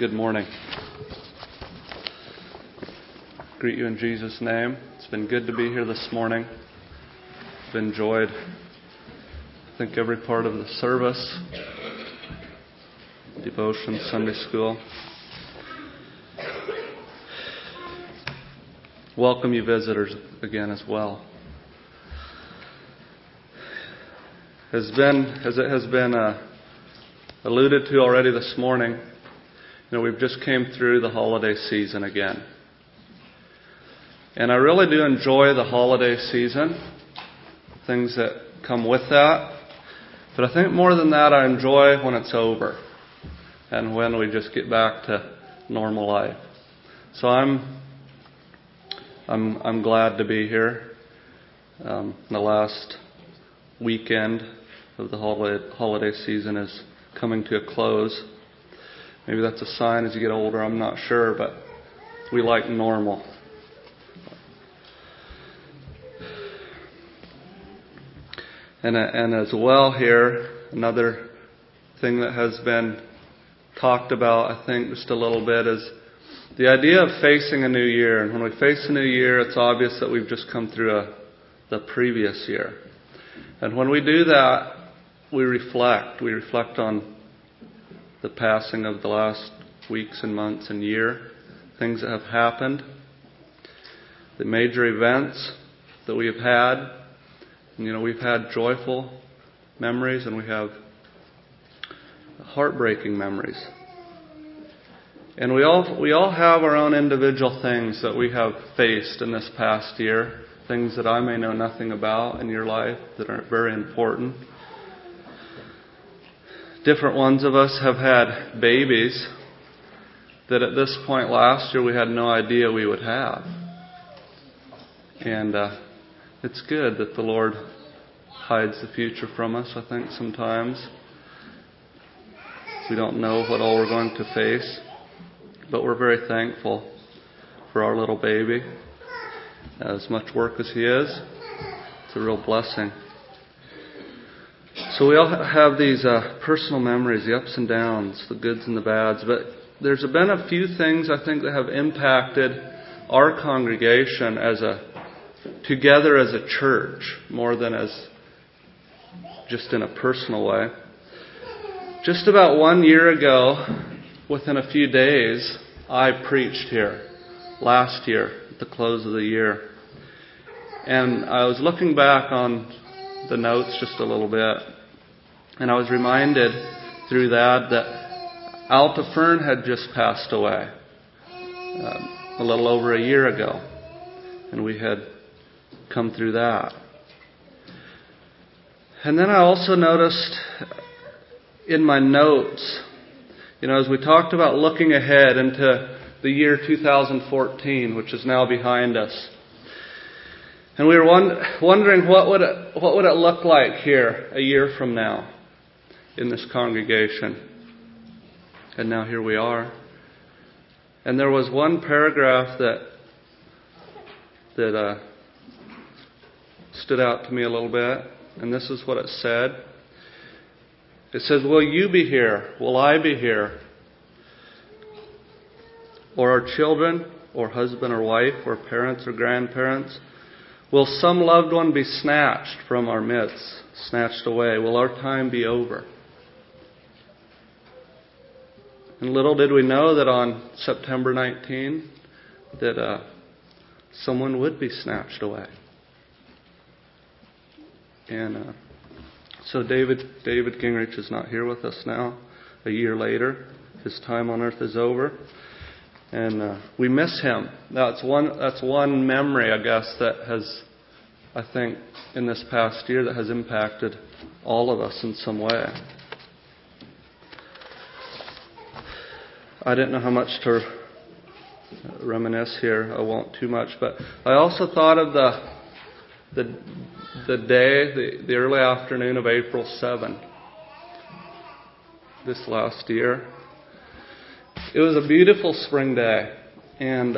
Good morning. Greet you in Jesus' name. It's been good to be here this morning. I've enjoyed, I think, every part of the service, devotion, Sunday school. Welcome you visitors again as well. As it has been alluded to already this morning, we've just came through the holiday season again. And I really do enjoy the holiday season, things that come with that. But I think more than that, I enjoy when it's over and when we just get back to normal life. So I'm glad to be here. The last weekend of the holiday season is coming to a close. Maybe that's a sign as you get older, I'm not sure, but we like normal. And as well here, another thing that has been talked about, I think, just a little bit is the idea of facing a new year. And when we face a new year, it's obvious that we've just come through the previous year. And when we do that, we reflect. We reflect on the passing of the last weeks and months and year, things that have happened, the major events that we have had. And, we've had joyful memories and we have heartbreaking memories. And we all have our own individual things that we have faced in this past year, things that I may know nothing about in your life that are very important. Different ones of us have had babies that at this point last year we had no idea we would have. And it's good that the Lord hides the future from us, I think, sometimes. We don't know what all we're going to face. But we're very thankful for our little baby. As much work as he is, it's a real blessing. So we all have these personal memories, the ups and downs, the goods and the bads. But there's been a few things, I think, that have impacted our congregation together as a church, more than as just in a personal way. Just about 1 year ago, within a few days, I preached here last year at the close of the year. And I was looking back on the notes just a little bit, and I was reminded through that Alta Fern had just passed away a little over a year ago, and we had come through that. And then I also noticed in my notes, as we talked about looking ahead into the year 2014, which is now behind us, and we were wondering what would it look like here a year from now in this congregation. And now here we are. And there was one paragraph that stood out to me a little bit, and this is what it said. It says, "Will you be here? Will I be here? Or our children, or husband or wife, or parents or grandparents? Will some loved one be snatched from our midst, snatched away? Will our time be over?" And little did we know that on September 19, that someone would be snatched away. And so David Gingrich is not here with us now. A year later, his time on earth is over. And we miss him. That's one memory, I guess, that has, I think, in this past year that has impacted all of us in some way. I didn't know how much to reminisce here. I won't too much. But I also thought of the day, the early afternoon of April 7, this last year. It was a beautiful spring day, and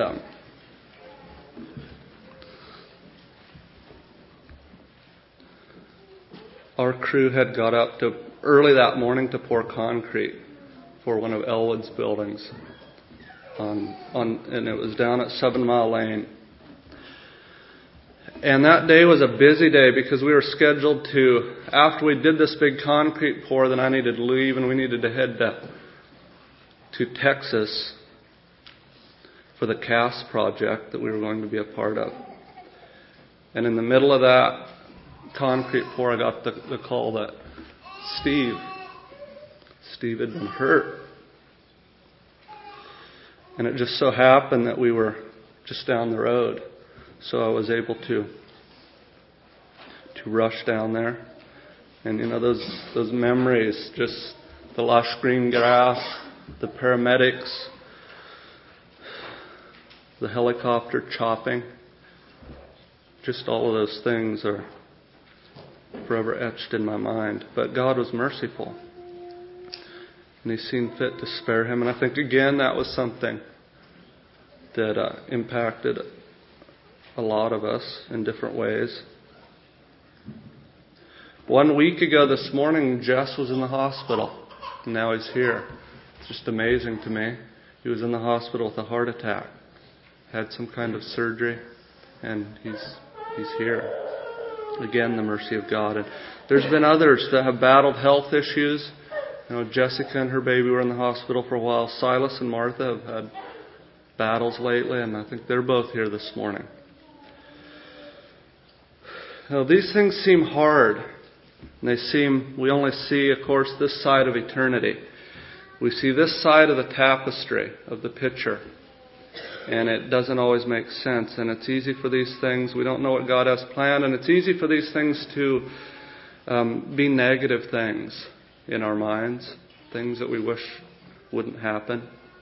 our crew had got up early that morning to pour concrete for one of Elwood's buildings. and it was down at 7 Mile Lane. And that day was a busy day because we were scheduled to, after we did this big concrete pour, then I needed to leave and we needed to head to Texas for the CAS project that we were going to be a part of. And in the middle of that concrete pour, I got the call that Steve had been hurt. And it just so happened that we were just down the road. So I was able to rush down there. And those memories, just the lush green grass, the paramedics, the helicopter chopping, just all of those things are forever etched in my mind. But God was merciful. And He seen fit to spare him. And I think, again, that was something that impacted a lot of us in different ways. 1 week ago this morning, Jess was in the hospital. And now he's here. It's just amazing to me. He was in the hospital with a heart attack. Had some kind of surgery. And he's here. Again, the mercy of God. And there's been others that have battled health issues. Jessica and her baby were in the hospital for a while. Silas and Martha have had battles lately, and I think they're both here this morning. These things seem hard. And we only see, of course, this side of eternity. We see this side of the tapestry, of the picture. And it doesn't always make sense. And it's easy for these things, we don't know what God has planned, and it's easy for these things to be negative things in our minds, things that we wish wouldn't happen.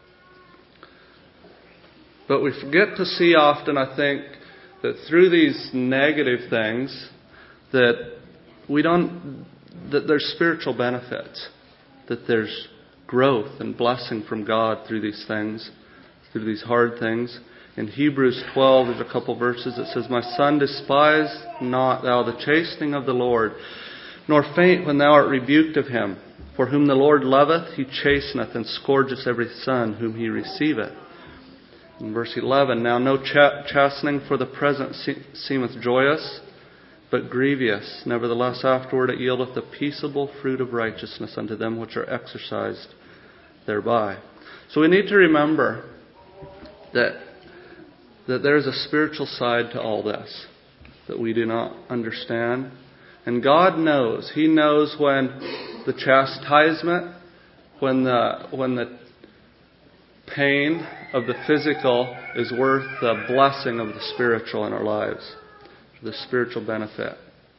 But we forget to see often, I think, that through these negative things, that there's spiritual benefits, that there's growth and blessing from God through these things, through these hard things. In Hebrews 12, there's a couple verses that says, "My son, despise not thou the chastening of the Lord, nor faint when thou art rebuked of him. For whom the Lord loveth, He chasteneth, and scourgeth every son whom He receiveth." In verse 11, "Now no chastening for the present seemeth joyous, but grievous. Nevertheless afterward it yieldeth the peaceable fruit of righteousness unto them which are exercised thereby." So we need to remember that there is a spiritual side to all this that we do not understand. And God knows. He knows when the chastisement, when the pain of the physical is worth the blessing of the spiritual in our lives, the spiritual benefit.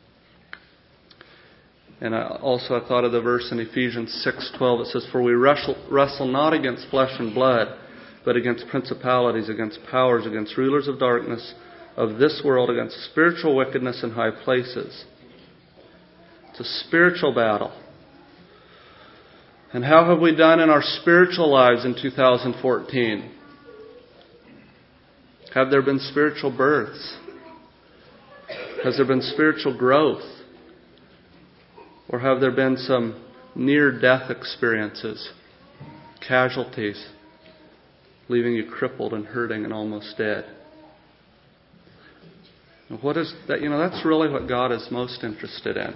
And I thought of the verse in Ephesians 6:12. It says, "For we wrestle not against flesh and blood, but against principalities, against powers, against rulers of darkness of this world, against spiritual wickedness in high places." It's a spiritual battle. And how have we done in our spiritual lives in 2014? Have there been spiritual births? Has there been spiritual growth? Or have there been some near-death experiences, casualties, leaving you crippled and hurting and almost dead? And what is that? That's really what God is most interested in.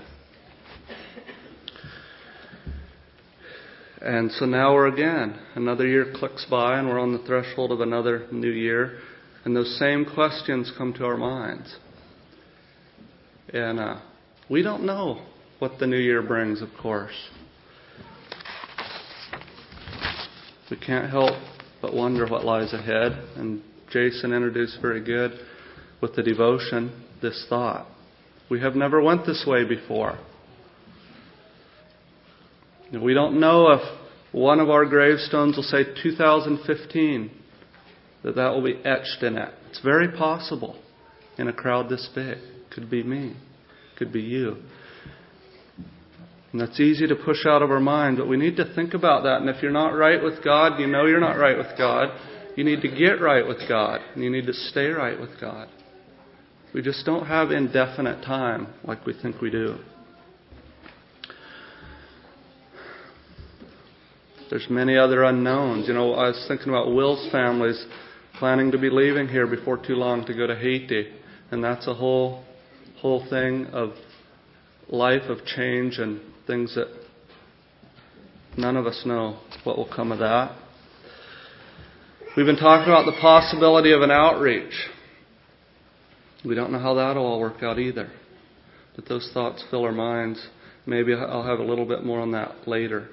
And so now another year clicks by and we're on the threshold of another new year. And those same questions come to our minds. And we don't know what the new year brings, of course. We can't help but wonder what lies ahead. And Jason introduced very good with the devotion this thought. We have never went this way before. We don't know if one of our gravestones will say 2015, that will be etched in it. It's very possible in a crowd this big. Could be me. Could be you. And that's easy to push out of our mind, but we need to think about that. And if you're not right with God, you're not right with God. You need to get right with God. And you need to stay right with God. We just don't have indefinite time like we think we do. There's many other unknowns. I was thinking about Will's family's planning to be leaving here before too long to go to Haiti. And that's a whole thing of life of change and things that none of us know what will come of that. We've been talking about the possibility of an outreach. We don't know how that'll all work out either. But those thoughts fill our minds. Maybe I'll have a little bit more on that later.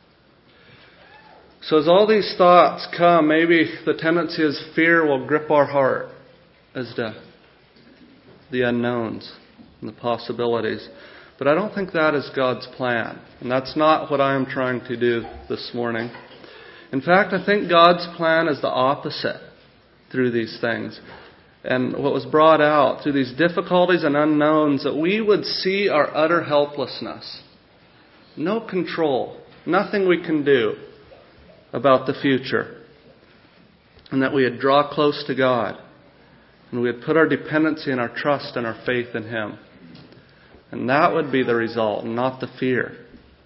So as all these thoughts come, maybe the tendency is fear will grip our heart as to the unknowns and the possibilities. But I don't think that is God's plan. And that's not what I am trying to do this morning. In fact, I think God's plan is the opposite through these things. And what was brought out through these difficulties and unknowns, that we would see our utter helplessness. No control. Nothing we can do about the future. And that we would draw close to God. And we would put our dependency and our trust and our faith in Him. And that would be the result, not the fear.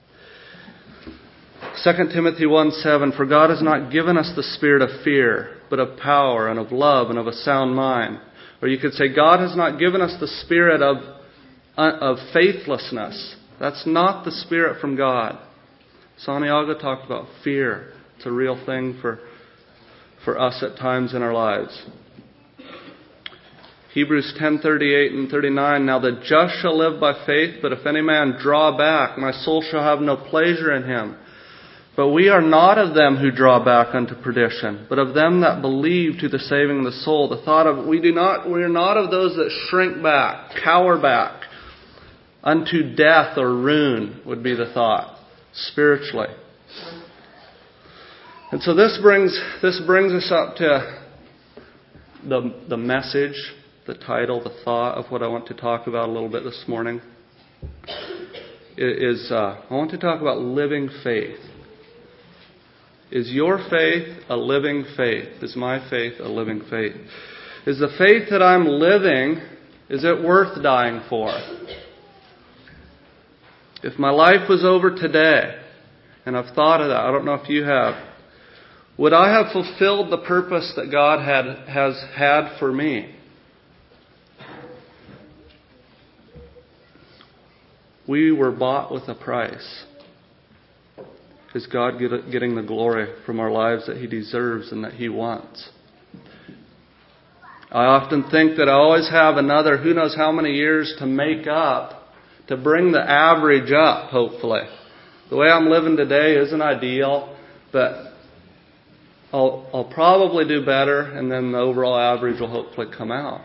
2 Timothy 1:7, for God has not given us the spirit of fear, but of power and of love and of a sound mind. Or you could say, God has not given us the spirit of faithlessness. That's not the spirit from God. Santiago talked about fear. It's a real thing for us at times in our lives. Hebrews 10:38 and 39, now the just shall live by faith, but if any man draw back, my soul shall have no pleasure in him. But we are not of them who draw back unto perdition, but of them that believe to the saving of the soul. The thought of we are not of those that shrink back, cower back unto death or ruin would be the thought spiritually. And so this brings us up to the message, the title, the thought of what I want to talk about a little bit this morning. I want to talk about living faith. Is your faith a living faith? Is my faith a living faith? Is the faith that I'm living, is it worth dying for? If my life was over today, and I've thought of that, I don't know if you have, would I have fulfilled the purpose that God has had for me? We were bought with a price. Is God getting the glory from our lives that He deserves and that He wants? I often think that I always have another who knows how many years to make up, to bring the average up, hopefully. The way I'm living today isn't ideal, but I'll probably do better, and then the overall average will hopefully come out.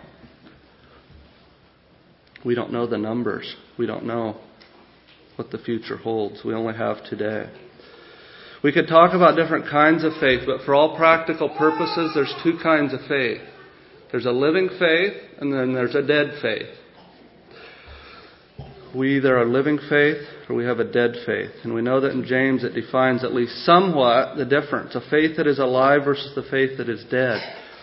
We don't know the numbers. We don't know what the future holds. We only have today. We could talk about different kinds of faith, but for all practical purposes, there's two kinds of faith. There's a living faith, and then there's a dead faith. We either are living faith, or we have a dead faith. And we know that in James it defines at least somewhat the difference. A faith that is alive versus the faith that is dead.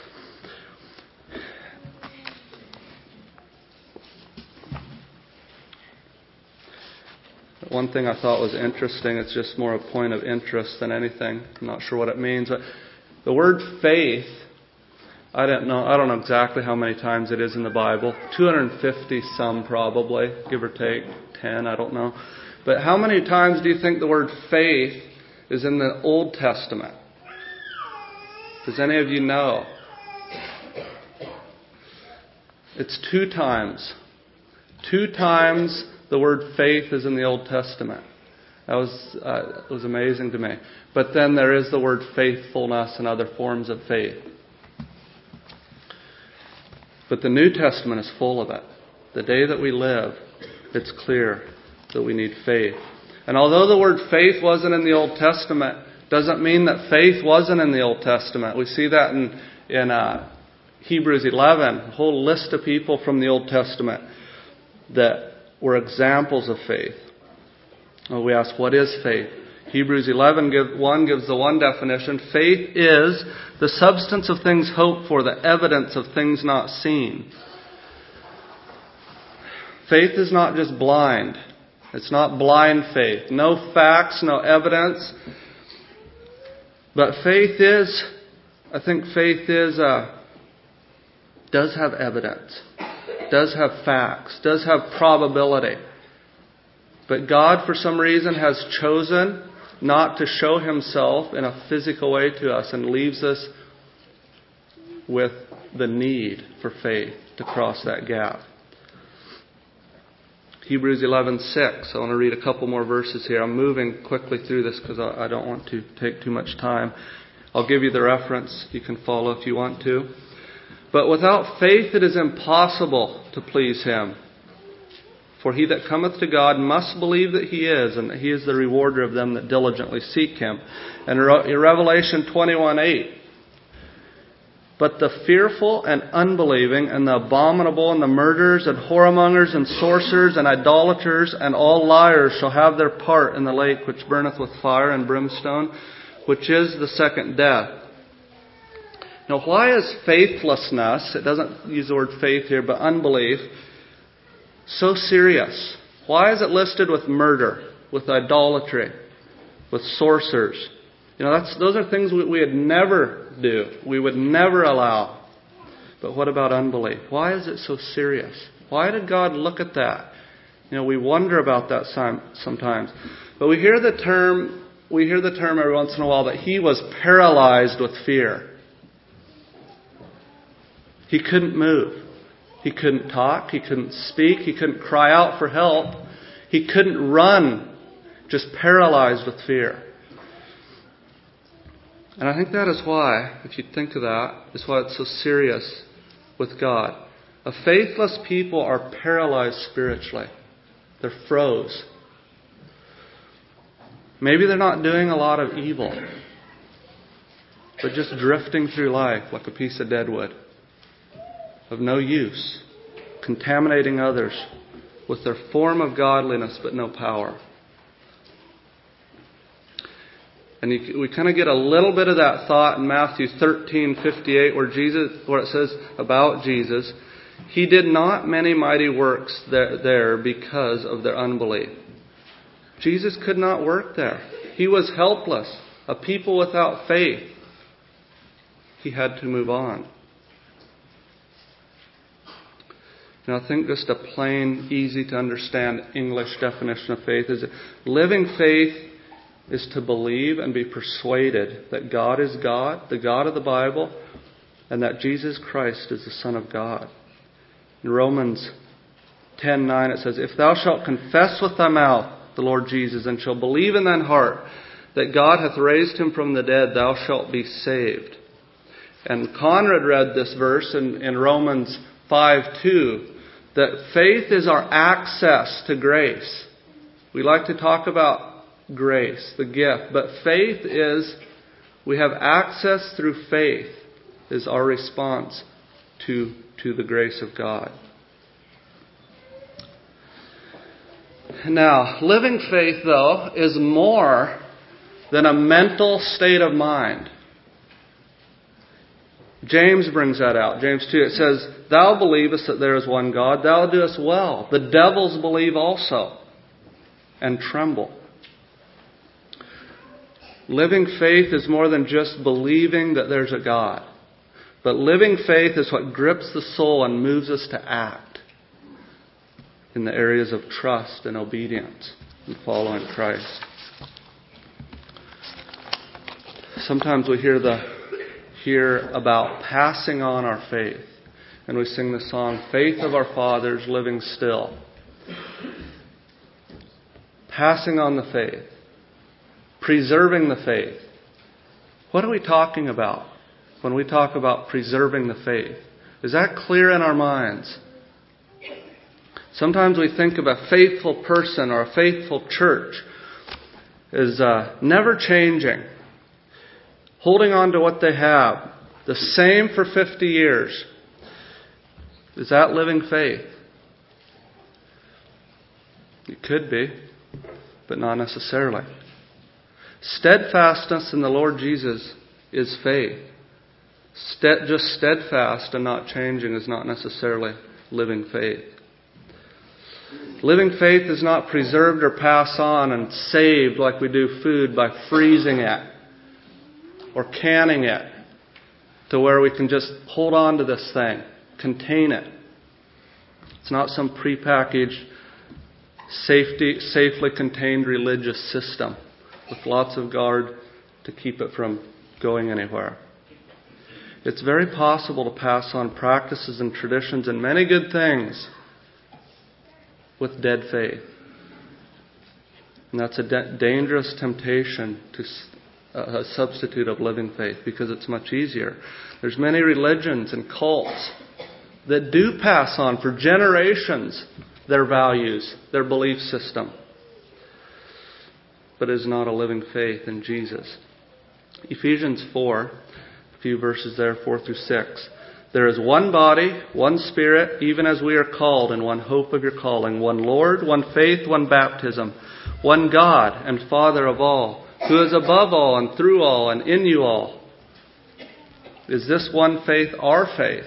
One thing I thought was interesting, it's just more a point of interest than anything. I'm not sure what it means, but the word faith, I don't know exactly how many times it is in the Bible. 250 some probably, give or take 10, I don't know. But how many times do you think the word faith is in the Old Testament? Does any of you know? It's 2 times. 2 times the word faith is in the Old Testament. That was amazing to me. But then there is the word faithfulness and other forms of faith. But the New Testament is full of it. The day that we live, it's clear that we need faith. And although the word faith wasn't in the Old Testament, doesn't mean that faith wasn't in the Old Testament. We see that in Hebrews 11, a whole list of people from the Old Testament that were examples of faith. Well, we ask, what is faith? Hebrews 11:1 gives the one definition. Faith is the substance of things hoped for, the evidence of things not seen. Faith is not just blind. It's not blind faith. No facts, no evidence. But I think faith does have evidence, does have facts, does have probability. But God, for some reason, has chosen not to show Himself in a physical way to us and leaves us with the need for faith to cross that gap. Hebrews 11:6. I want to read a couple more verses here. I'm moving quickly through this because I don't want to take too much time. I'll give you the reference. You can follow if you want to. But without faith it is impossible to please Him. For he that cometh to God must believe that He is, and that He is the rewarder of them that diligently seek Him. And in Revelation 21:8, but the fearful and unbelieving and the abominable and the murderers and whoremongers and sorcerers and idolaters and all liars shall have their part in the lake which burneth with fire and brimstone, which is the second death. Now, why is faithlessness, it doesn't use the word faith here, but unbelief, so serious? Why is it listed with murder, with idolatry, with sorcerers? Those are things we would never do. We would never allow. But what about unbelief? Why is it so serious? Why did God look at that? We wonder about that sometimes. But we hear the term every once in a while that He was paralyzed with fear. He couldn't move. He couldn't talk. He couldn't speak. He couldn't cry out for help. He couldn't run. Just paralyzed with fear. And I think that is why, if you think of that, is why it's so serious with God. A faithless people are paralyzed spiritually. They're froze. Maybe they're not doing a lot of evil, but just drifting through life like a piece of dead wood, of no use, contaminating others with their form of godliness but no power. And we kind of get a little bit of that thought in Matthew 13:58, where it says about Jesus, He did not many mighty works there because of their unbelief. Jesus could not work there. He was helpless, a people without faith. He had to move on. Now, I think just a plain, easy to understand English definition of faith is that living faith is to believe and be persuaded that God is God, the God of the Bible, and that Jesus Christ is the Son of God. In Romans 10:9 it says, If thou shalt confess with thy mouth the Lord Jesus, and shalt believe in thine heart that God hath raised Him from the dead, thou shalt be saved. And Conrad read this verse in Romans 5:2, that faith is our access to grace. We like to talk about grace, the gift. But faith is, we have access through faith, is our response to the grace of God. Now, living faith, though, is more than a mental state of mind. James brings that out. James 2, it says, Thou believest that there is one God, thou doest well. The devils believe also, and tremble. Living faith is more than just believing that there's a God. But living faith is what grips the soul and moves us to act in the areas of trust and obedience and following Christ. Sometimes we hear about passing on our faith. And we sing the song, Faith of our Fathers Living Still. Passing on the faith. Preserving the faith. What are we talking about when we talk about preserving the faith? Is that clear in our minds? Sometimes we think of a faithful person or a faithful church as never changing, holding on to what they have, the same for 50 years. Is that living faith? It could be, but not necessarily. Steadfastness in the Lord Jesus is faith. Just steadfast and not changing is not necessarily living faith. Living faith is not preserved or passed on and saved like we do food by freezing it or canning it to where we can just hold on to this thing, contain it. It's not some prepackaged, safely contained religious system with lots of guard to keep it from going anywhere. It's very possible to pass on practices and traditions and many good things with dead faith. And that's a dangerous temptation to a substitute of living faith, because it's much easier. There's many religions and cults that do pass on for generations their values, their belief system, but it is not a living faith in Jesus. Ephesians 4, a few verses there, 4 through 6. There is one body, one Spirit, even as we are called in one hope of your calling, one Lord, one faith, one baptism, one God and Father of all, who is above all and through all and in you all. Is this one faith our faith?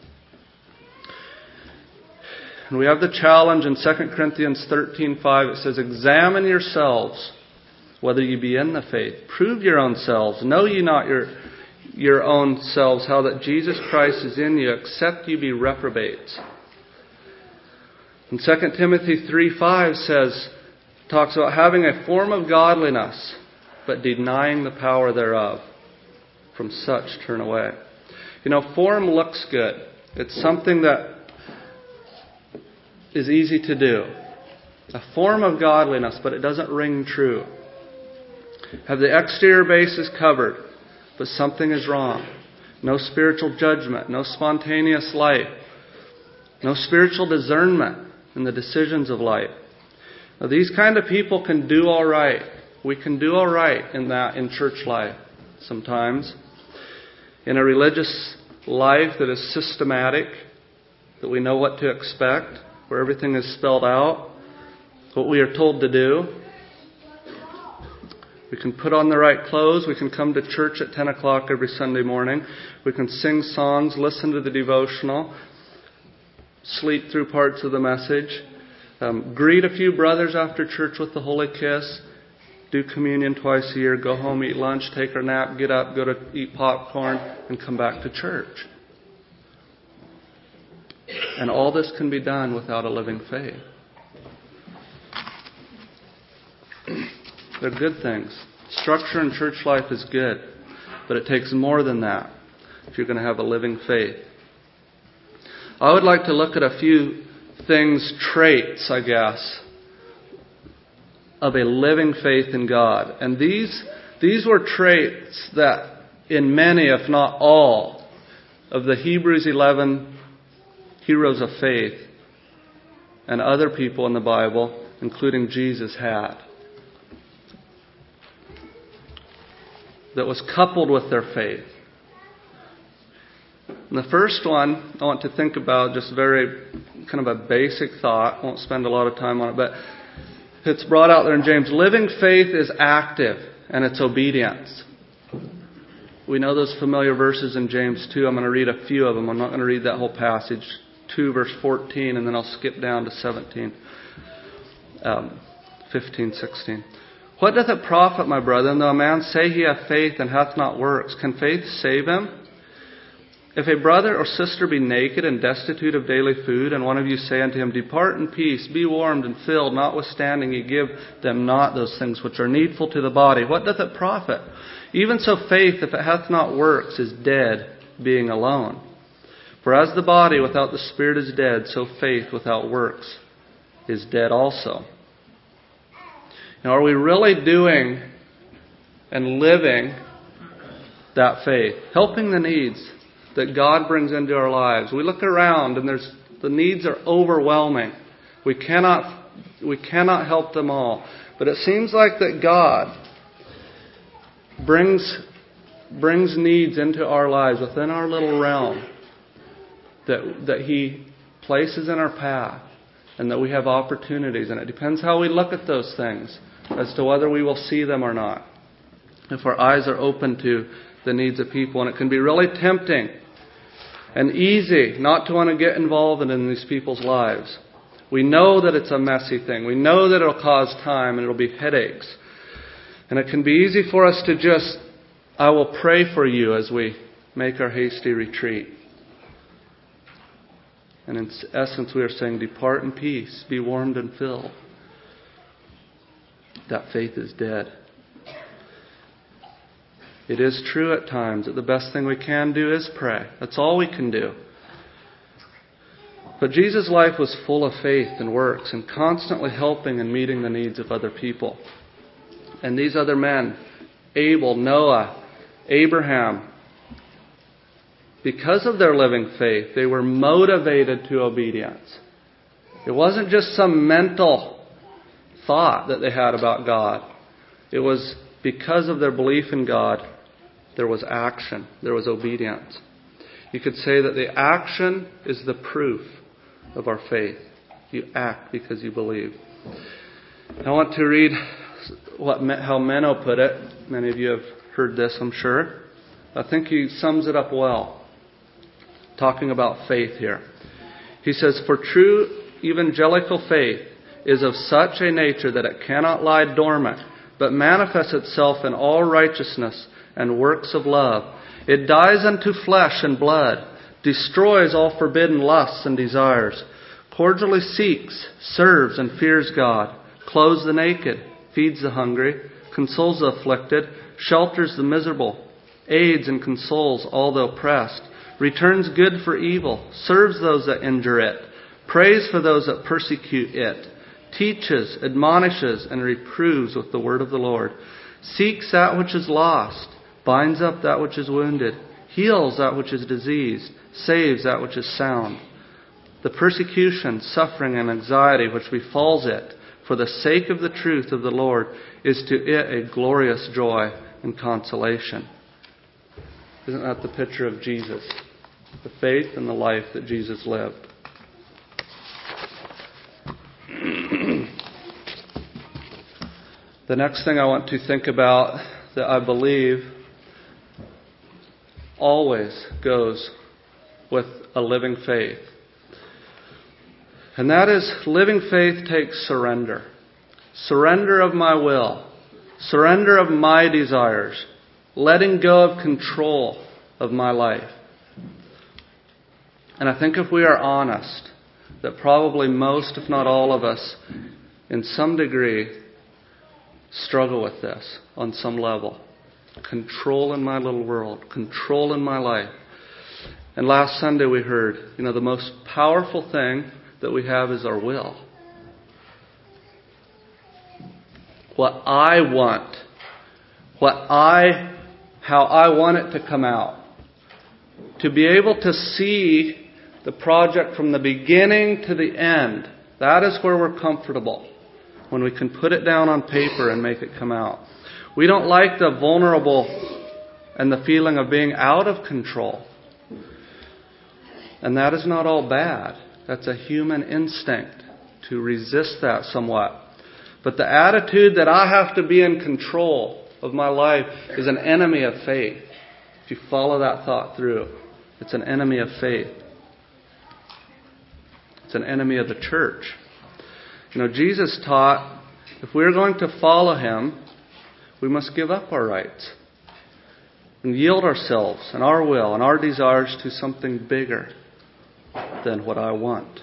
And we have the challenge in 2 Corinthians 13:5. It says, examine yourselves whether you be in the faith. Prove your own selves. Know ye not your own selves how that Jesus Christ is in you, except you be reprobates. And 2 Timothy 3:5 talks about having a form of godliness, but denying the power thereof. From such turn away. Form looks good. It's something that is easy to do. A form of godliness, but it doesn't ring true. Have the exterior bases covered, but something is wrong. No spiritual judgment, no spontaneous life, no spiritual discernment in the decisions of life. Now, these kind of people can do all right. We can do all right in church life sometimes. In a religious life that is systematic, that we know what to expect, where everything is spelled out, what we are told to do. We can put on the right clothes. We can come to church at 10 o'clock every Sunday morning. We can sing songs, listen to the devotional, sleep through parts of the message, greet a few brothers after church with the holy kiss, do communion twice a year, go home, eat lunch, take our nap, get up, go to eat popcorn, and come back to church. And all this can be done without a living faith. They're good things. Structure in church life is good, but it takes more than that if you're going to have a living faith. I would like to look at a few traits, I guess, of a living faith in God. And these were traits that in many, if not all, of the Hebrews 11 heroes of faith and other people in the Bible, including Jesus, had. That was coupled with their faith. And the first one I want to think about, just very kind of a basic thought. I won't spend a lot of time on it, but it's brought out there in James. Living faith is active and it's obedience. We know those familiar verses in James 2. I'm going to read a few of them. I'm not going to read that whole passage. 2 verse 14, and then I'll skip down to 17, 15, 16. What doth it profit, my brethren, though a man say he hath faith and hath not works? Can faith save him? If a brother or sister be naked and destitute of daily food, and one of you say unto him, depart in peace, be warmed and filled, notwithstanding ye give them not those things which are needful to the body, what doth it profit? Even so faith, if it hath not works, is dead, being alone. For as the body without the spirit is dead, so faith without works is dead also. Now, are we really doing and living that faith? Helping the needs that God brings into our lives. We look around and the needs are overwhelming. We cannot help them all. But it seems like that God brings needs into our lives within our little realm that He places in our path, and that we have opportunities. And it depends how we look at those things as to whether we will see them or not. If our eyes are open to the needs of people. And it can be really tempting and easy not to want to get involved in these people's lives. We know that it's a messy thing. We know that it'll cause time and it'll be headaches. And it can be easy for us to just I will pray for you as we make our hasty retreat. And in essence, we are saying, depart in peace, be warmed and filled. That faith is dead. It is true at times that the best thing we can do is pray. That's all we can do. But Jesus' life was full of faith and works and constantly helping and meeting the needs of other people. And these other men, Abel, Noah, Abraham, because of their living faith, they were motivated to obedience. It wasn't just some mental thought that they had about God. It was because of their belief in God, there was action, there was obedience. You could say that the action is the proof of our faith. You act because you believe. I want to read how Menno put it. Many of you have heard this, I'm sure. I think he sums it up well, talking about faith here. He says, "For true evangelical faith is of such a nature that it cannot lie dormant, but manifests itself in all righteousness and works of love. It dies unto flesh and blood, destroys all forbidden lusts and desires, cordially seeks, serves, and fears God, clothes the naked, feeds the hungry, consoles the afflicted, shelters the miserable, aids and consoles all the oppressed, returns good for evil, serves those that injure it, prays for those that persecute it, teaches, admonishes, and reproves with the word of the Lord, seeks that which is lost, binds up that which is wounded, heals that which is diseased, saves that which is sound. The persecution, suffering, and anxiety which befalls it for the sake of the truth of the Lord is to it a glorious joy and consolation." Isn't that the picture of Jesus? The faith and the life that Jesus lived. The next thing I want to think about that I believe always goes with a living faith. And that is, living faith takes surrender. Surrender of my will. Surrender of my desires. Letting go of control of my life. And I think if we are honest, that probably most, if not all of us, in some degree, struggle with this on some level. Control in my little world. Control in my life. And last Sunday we heard, the most powerful thing that we have is our will. What I want. How I want it to come out. To be able to see the project from the beginning to the end. That is where we're comfortable. When we can put it down on paper and make it come out. We don't like the vulnerable and the feeling of being out of control. And that is not all bad. That's a human instinct to resist that somewhat. But the attitude that I have to be in control of my life is an enemy of faith. If you follow that thought through, it's an enemy of faith. It's an enemy of the church. Jesus taught if we're going to follow Him, we must give up our rights and yield ourselves and our will and our desires to something bigger than what I want.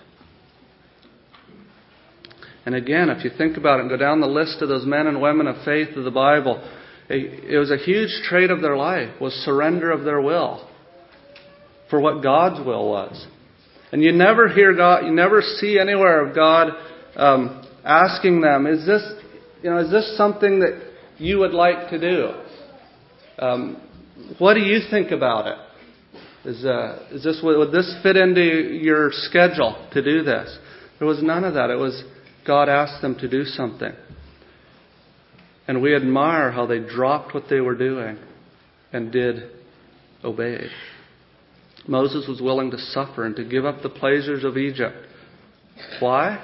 And again, if you think about it and go down the list of those men and women of faith of the Bible, it was a huge trait of their life, was surrender of their will for what God's will was. And you never hear God, you never see anywhere of God asking them, is this something that you would like to do? What do you think about it? Would this fit into your schedule to do this? There was none of that. It was God asked them to do something. And we admire how they dropped what they were doing and did obey. Moses was willing to suffer and to give up the pleasures of Egypt. Why?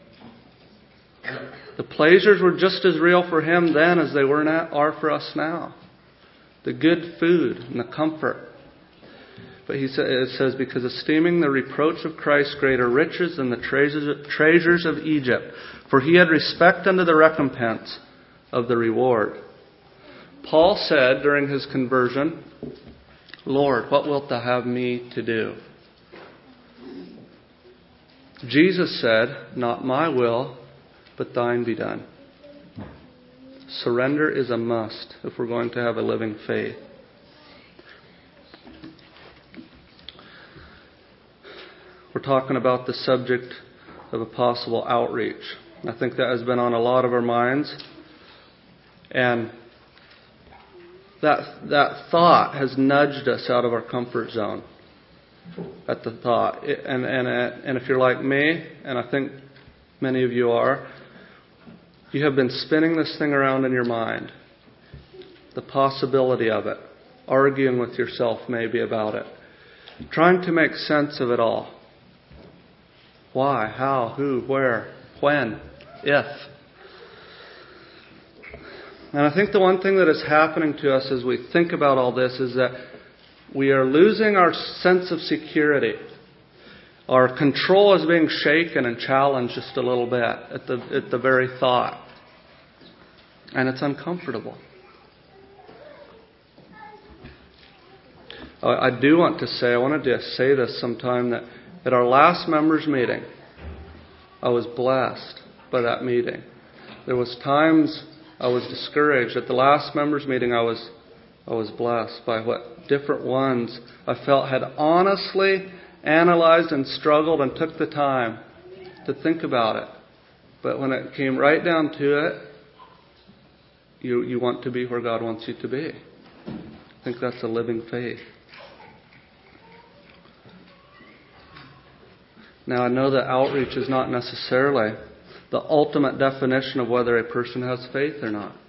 The pleasures were just as real for him then as they are for us now. The good food and the comfort. But it says, because esteeming the reproach of Christ greater riches than the treasures of Egypt, for he had respect unto the recompense of the reward. Paul said during his conversion, Lord, what wilt thou have me to do? Jesus said, not my will, but thine be done. Surrender is a must if we're going to have a living faith. We're talking about the subject of a possible outreach. I think that has been on a lot of our minds. And that thought has nudged us out of our comfort zone at the thought. And if you're like me, and I think many of you are, you have been spinning this thing around in your mind. The possibility of it. Arguing with yourself maybe about it. Trying to make sense of it all. Why? How? Who? Where? When? If? And I think the one thing that is happening to us as we think about all this is that we are losing our sense of security. Our control is being shaken and challenged just a little bit at the very thought. And it's uncomfortable. I wanted to say this sometime, that at our last members meeting, I was blessed by that meeting. There was times I was discouraged. At the last members meeting, I was blessed by what different ones I felt had honestly analyzed and struggled and took the time to think about it. But when it came right down to it, you want to be where God wants you to be. I think that's a living faith. Now, I know that outreach is not necessarily the ultimate definition of whether a person has faith or not.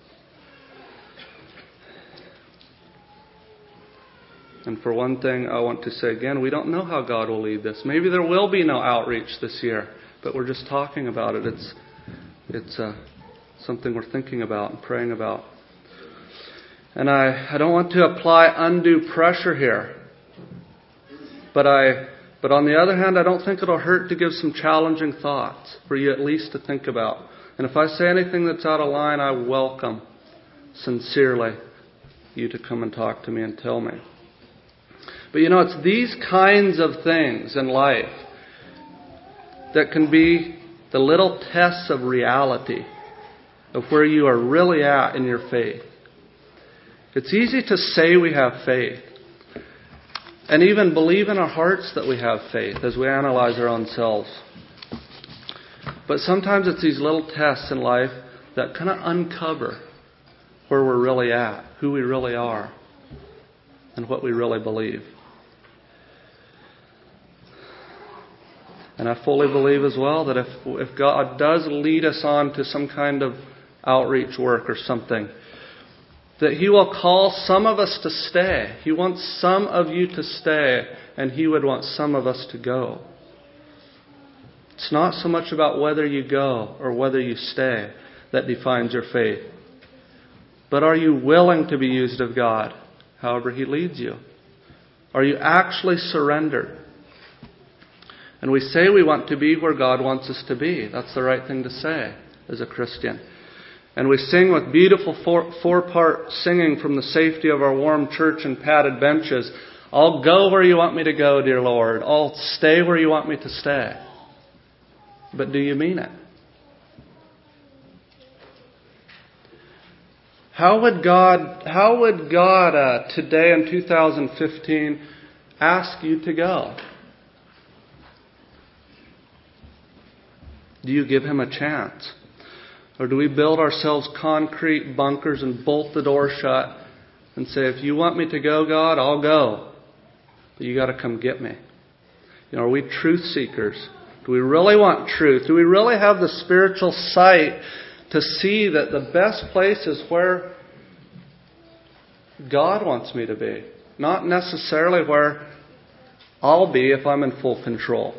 And for one thing, I want to say again, we don't know how God will lead this. Maybe there will be no outreach this year, but we're just talking about it. It's something we're thinking about and praying about. And I don't want to apply undue pressure here. But on the other hand, I don't think it'll hurt to give some challenging thoughts for you at least to think about. And if I say anything that's out of line, I welcome sincerely you to come and talk to me and tell me. But it's these kinds of things in life that can be the little tests of reality of where you are really at in your faith. It's easy to say we have faith and even believe in our hearts that we have faith as we analyze our own selves. But sometimes it's these little tests in life that kind of uncover where we're really at, who we really are, and what we really believe. And I fully believe as well that if God does lead us on to some kind of outreach work or something, that He will call some of us to stay. He wants some of you to stay, and He would want some of us to go. It's not so much about whether you go or whether you stay that defines your faith. But are you willing to be used of God, however He leads you? Are you actually surrendered? And we say we want to be where God wants us to be. That's the right thing to say as a Christian. And we sing with beautiful four-part singing from the safety of our warm church and padded benches. I'll go where you want me to go, dear Lord. I'll stay where you want me to stay. But do you mean it? How would God today in 2015 ask you to go? Do you give Him a chance? Or do we build ourselves concrete bunkers and bolt the door shut and say, if you want me to go, God, I'll go. But you got to come get me. Are we truth seekers? Do we really want truth? Do we really have the spiritual sight to see that the best place is where God wants me to be? Not necessarily where I'll be if I'm in full control.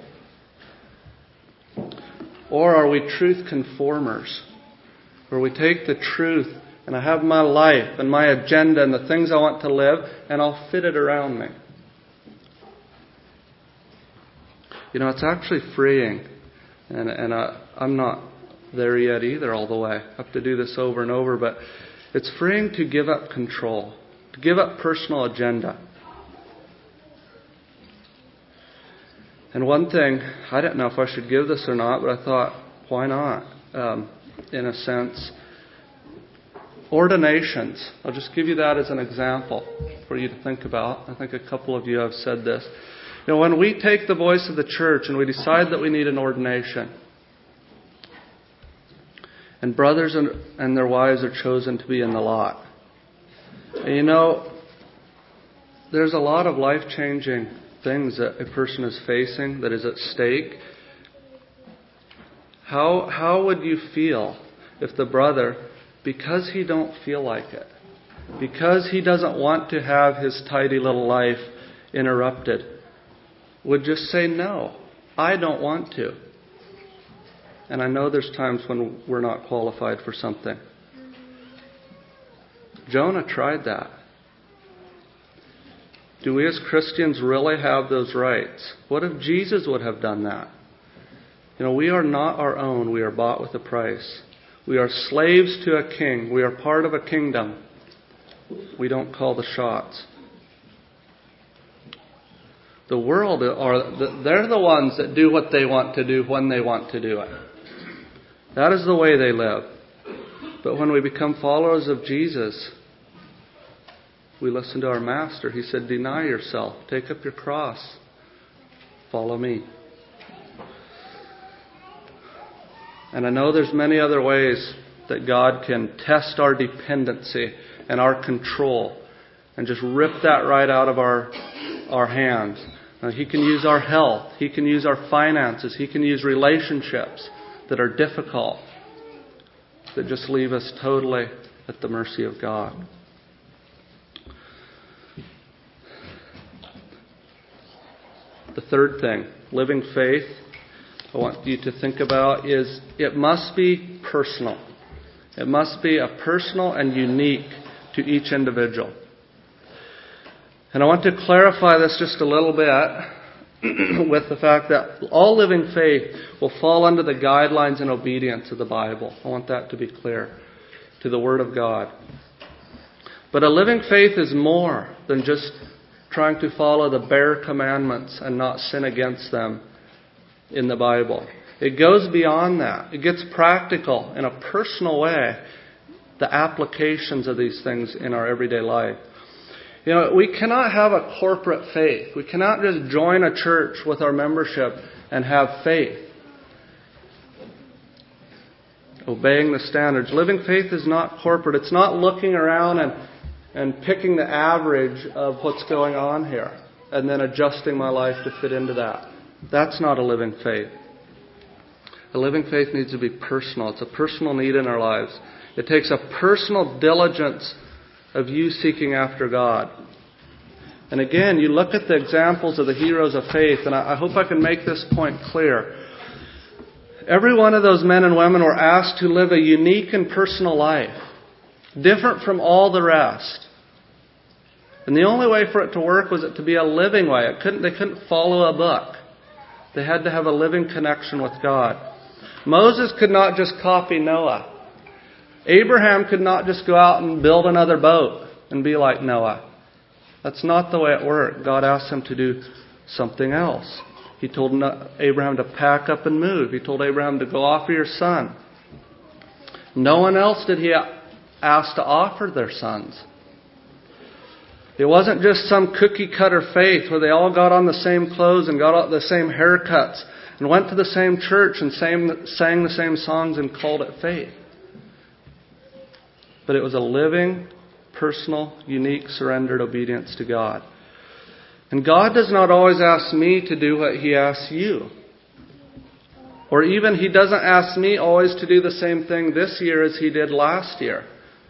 Or are we truth conformers? Where we take the truth and I have my life and my agenda and the things I want to live and I'll fit it around me. It's actually freeing. And I'm not there yet either all the way. I have to do this over and over. But It's freeing to give up control, to give up personal agenda. And one thing, I didn't know if I should give this or not, but I thought, why not? In a sense, ordinations. I'll just give you that as an example for you to think about. I think a couple of you have said this. When we take the voice of the church and we decide that we need an ordination, and brothers and their wives are chosen to be in the lot, and there's a lot of life-changing things that a person is facing that is at stake. How would you feel if the brother, because he don't feel like it, because he doesn't want to have his tidy little life interrupted, would just say, no, I don't want to? And I know there's times when we're not qualified for something. Jonah tried that. Do we as Christians really have those rights? What if Jesus would have done that? We are not our own. We are bought with a price. We are slaves to a king. We are part of a kingdom. We don't call the shots. The world, they're the ones that do what they want to do when they want to do it. That is the way they live. But when we become followers of Jesus, we listen to our Master. He said, deny yourself. Take up your cross. Follow me. And I know there's many other ways that God can test our dependency and our control and just rip that right out of our hands. He can use our health. He can use our finances. He can use relationships that are difficult, that just leave us totally at the mercy of God. The third thing, living faith, I want you to think about is it must be personal. It must be a personal and unique to each individual. And I want to clarify this just a little bit with the fact that all living faith will fall under the guidelines and obedience of the Bible. I want that to be clear, to the Word of God. But a living faith is more than just trying to follow the bare commandments and not sin against them in the Bible. It goes beyond that. It gets practical in a personal way, the applications of these things in our everyday life. We cannot have a corporate faith. We cannot just join a church with our membership and have faith. Obeying the standards. Living faith is not corporate. It's not looking around and picking the average of what's going on here and then adjusting my life to fit into that. That's not a living faith. A living faith needs to be personal. It's a personal need in our lives. It takes a personal diligence of you seeking after God. And again, you look at the examples of the heroes of faith, and I hope I can make this point clear. Every one of those men and women were asked to live a unique and personal life, different from all the rest. And the only way for it to work was it to be a living way. They couldn't follow a book. They had to have a living connection with God. Moses could not just copy Noah. Abraham could not just go out and build another boat and be like Noah. That's not the way it worked. God asked him to do something else. He told Abraham to pack up and move. He told Abraham to go offer your son. No one else did he ask to offer their sons. It wasn't just some cookie-cutter faith where they all got on the same clothes and got the same haircuts and went to the same church and sang the same songs and called it faith. But it was a living, personal, unique, surrendered obedience to God. And God does not always ask me to do what He asks you. Or even He doesn't ask me always to do the same thing this year as He did last year.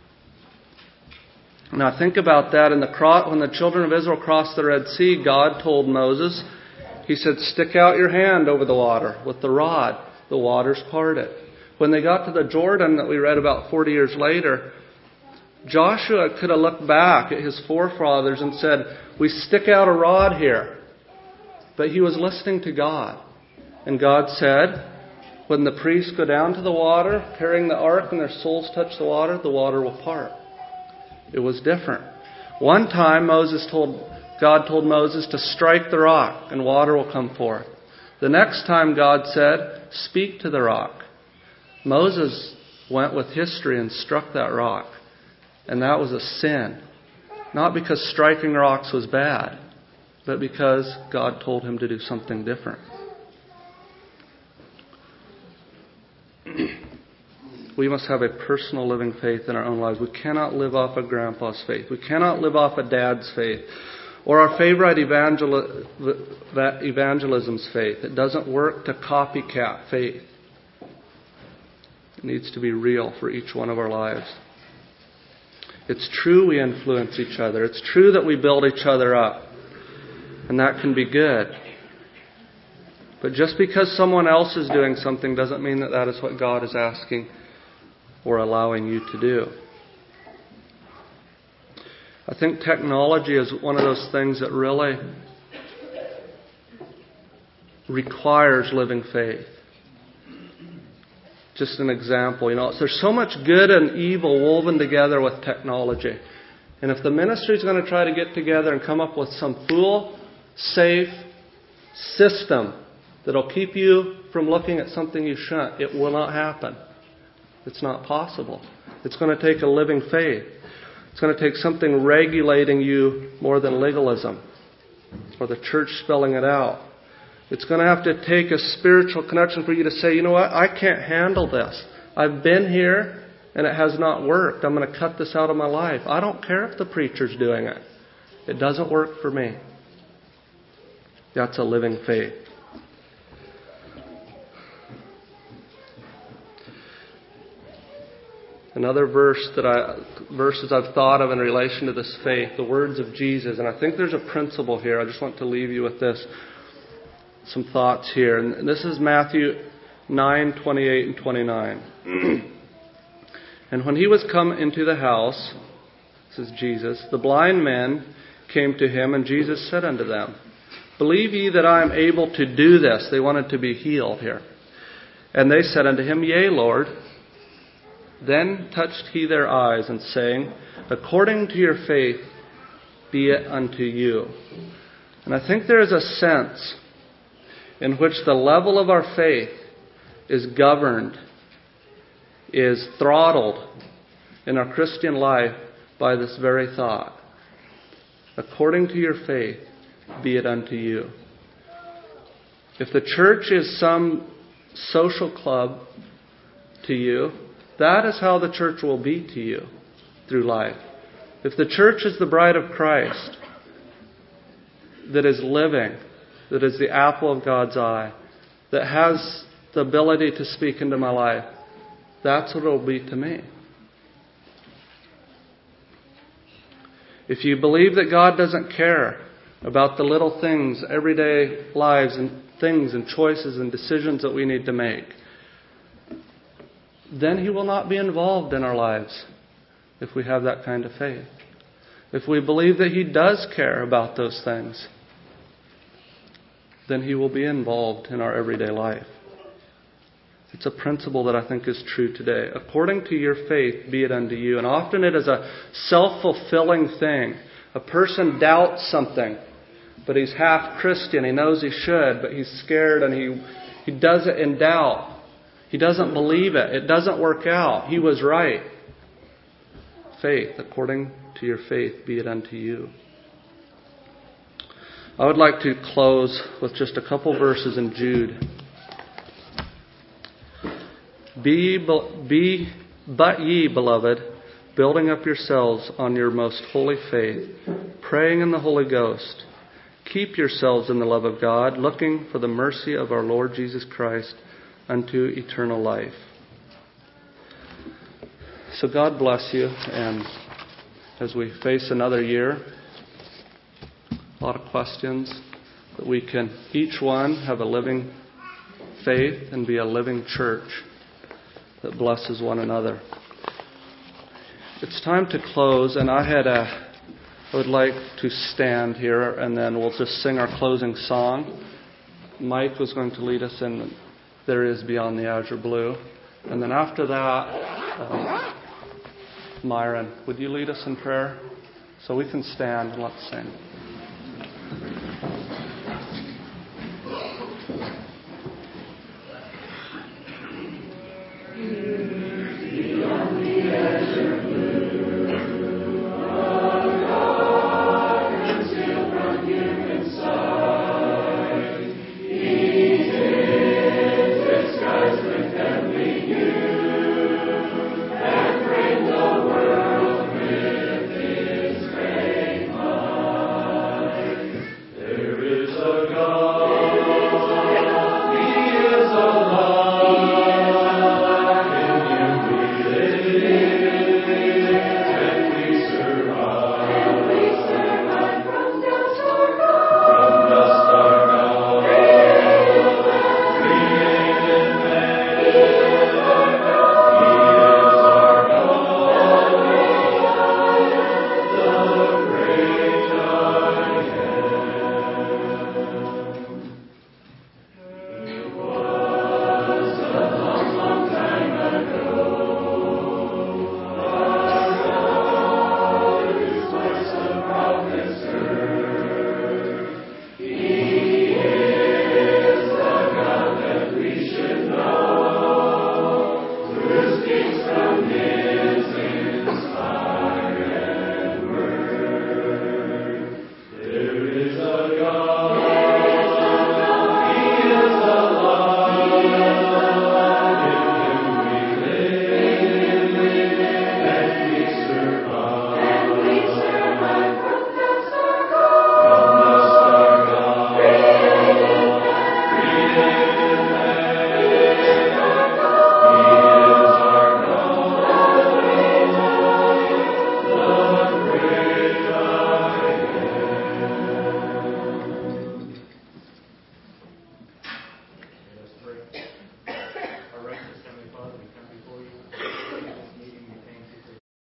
Now think about that. When the children of Israel crossed the Red Sea, God told Moses, He said, stick out your hand over the water with the rod. The waters parted. When they got to the Jordan that we read about 40 years later, Joshua could have looked back at his forefathers and said, we stick out a rod here. But he was listening to God. And God said, when the priests go down to the water, carrying the ark, and their soles touch the water will part. It was different. One time God told Moses to strike the rock and water will come forth. The next time God said, speak to the rock. Moses went with history and struck that rock. And that was a sin. Not because striking rocks was bad, but because God told him to do something different. We must have a personal living faith in our own lives. We cannot live off of Grandpa's faith. We cannot live off of Dad's faith. Or our favorite evangelism's faith. It doesn't work to copycat faith. It needs to be real for each one of our lives. It's true we influence each other. It's true that we build each other up. And that can be good. But just because someone else is doing something doesn't mean that that is what God is asking or allowing you to do. I think technology is one of those things that really requires living faith. Just an example, there's so much good and evil woven together with technology. And if the ministry is going to try to get together and come up with some fool, safe system that'll keep you from looking at something you shouldn't, it will not happen. It's not possible. It's going to take a living faith. It's going to take something regulating you more than legalism or the church spelling it out. It's going to have to take a spiritual connection for you to say, you know what, I can't handle this. I've been here and it has not worked. I'm going to cut this out of my life. I don't care if the preacher's doing it. It doesn't work for me. That's a living faith. Another verses I've thought of in relation to this faith, the words of Jesus, and I think there's a principle here. I just want to leave you with this, some thoughts here. And this is Matthew 9:28 and 29. And when he was come into the house, this is Jesus, the blind men came to him, and Jesus said unto them, believe ye that I am able to do this? They wanted to be healed here. And they said unto him, yea, Lord. Then touched he their eyes, and saying, according to your faith be it unto you. And I think there is a sense in which the level of our faith is governed, is throttled in our Christian life by this very thought. According to your faith be it unto you. If the church is some social club to you, that is how the church will be to you through life. If the church is the bride of Christ, that is living, that is the apple of God's eye, that has the ability to speak into my life, that's what it will be to me. If you believe that God doesn't care about the little things, everyday lives and things and choices and decisions that we need to make, then He will not be involved in our lives if we have that kind of faith. If we believe that He does care about those things, then He will be involved in our everyday life. It's a principle that I think is true today. According to your faith, be it unto you. And often it is a self-fulfilling thing. A person doubts something, but he's half Christian. He knows he should, but he's scared and he does it in doubt. He doesn't believe it. It doesn't work out. He was right. Faith, according to your faith, be it unto you. I would like to close with just a couple verses in Jude. But ye, beloved, building up yourselves on your most holy faith, praying in the Holy Ghost, keep yourselves in the love of God, looking for the mercy of our Lord Jesus Christ unto eternal life. So God bless you, and as we face another year, a lot of questions, that we can each one have a living faith and be a living church that blesses one another. It's time to close, and I would like to stand here, and then we'll just sing our closing song. Mike was going to lead us in There Is Beyond the Azure Blue. And then after that, Myron. Would you lead us in prayer? So we can stand and let's sing.